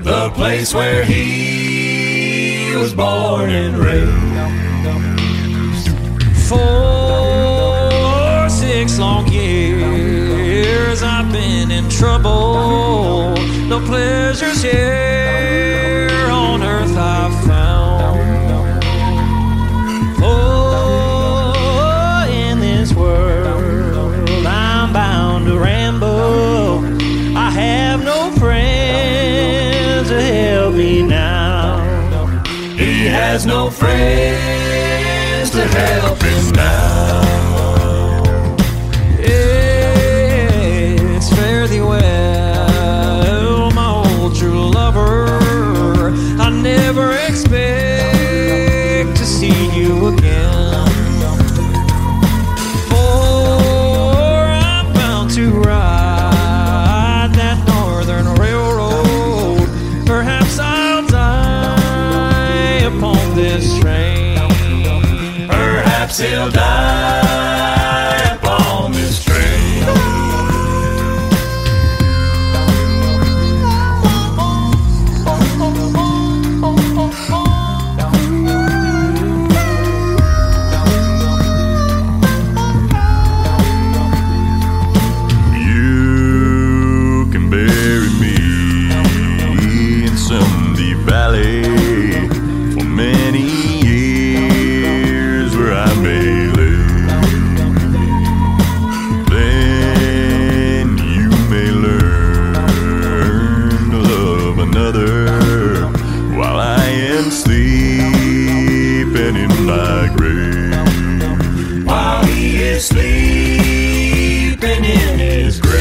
the place where he was born and raised. 4 6 long years I've been in trouble. No pleasures here on earth I've found. Oh, in this world I'm bound to ramble. I have no friends to help me now. He has no friends to help him now. It's fairly well, my old true lover. I never expect to see you again. For I'm bound to ride that northern railroad. Perhaps I'll die upon this train. Perhaps he'll die upon this train. You can bury me in some deep valley for many years where I may live. Then you may learn to love another while I am sleeping in my grave. While he is sleeping in his grave.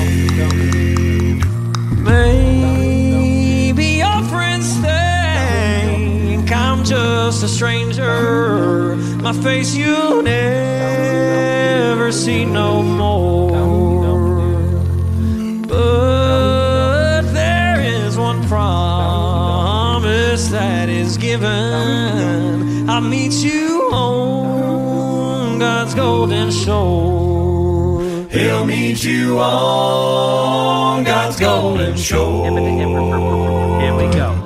Maybe your friends think I'm just a stranger. My face you'll never see no more. But there is one promise that is given. I'll meet you on God's golden shore. He'll meet you on God's golden shore. Here we go.